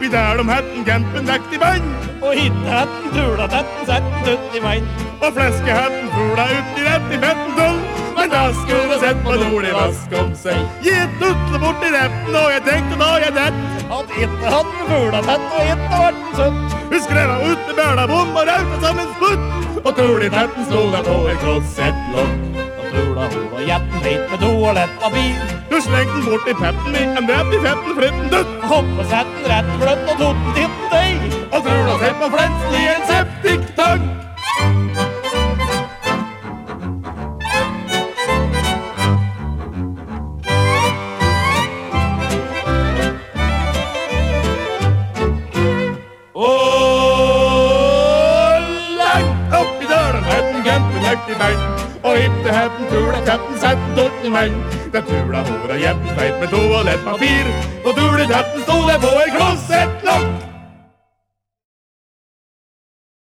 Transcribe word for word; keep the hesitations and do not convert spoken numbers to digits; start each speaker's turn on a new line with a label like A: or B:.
A: der de hetten campen dekt i vann.
B: Og hittehetten tula tetten setten ut i vann.
A: Og fleskehetten fula ut i rett i fetten tull. Men da skulle jeg sett på Nordlig vask om seg. Gitt utle bort i retten, og jeg tenkte da jeg dett.
B: At hittehetten fula tett og hitte vart en søtt.
A: Hun skrev av ute bæla bom og rauta som en sputt. Og tuli tetten stod der på et klosset lokk.
B: Og tula hol og jetten hit med toalettpapir.
A: Hun slengte den bort i petten i en rett i fetten fritten dutt.
B: Hoppe setten rett bløtt og totten titten deg.
A: Og trula sett på flensen i en septiktank. Og hitte hetten, tula tetten, setten torten i menn. Den tula hår og jetten feit med toalettpapir. Og tula tetten stod der på en klosset lokk.